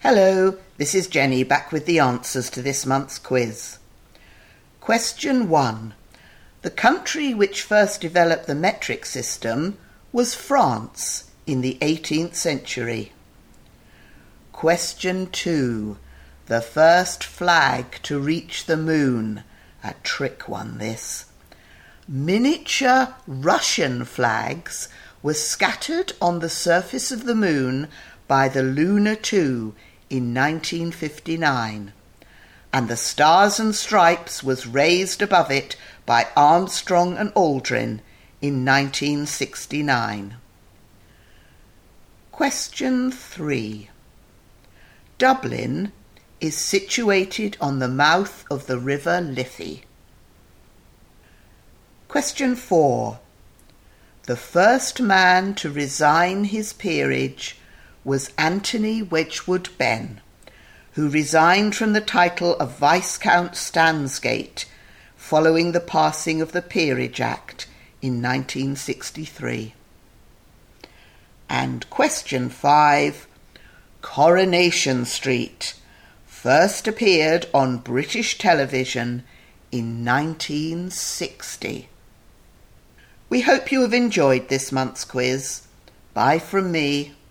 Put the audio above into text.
Hello, this is Jenny back with the answers to this month's quiz. Question 1. The country which first developed the metric system was France in the 18th century. Question 2. The first flag to reach the moon. A trick one, this. Miniature Russian flags were scattered on the surface of the moon by the Luna 2 in 1959, and the Stars and Stripes was raised above it by Armstrong and Aldrin in 1969. Question 3. Dublin is situated on the mouth of the River Liffey. Question 4. The first man to resign his peerage was Anthony Wedgwood Benn, who resigned from the title of Viscount Stansgate following the passing of the Peerage Act in 1963. And question 5. Coronation Street first appeared on British television in 1960. We hope you have enjoyed this month's quiz. Bye from me.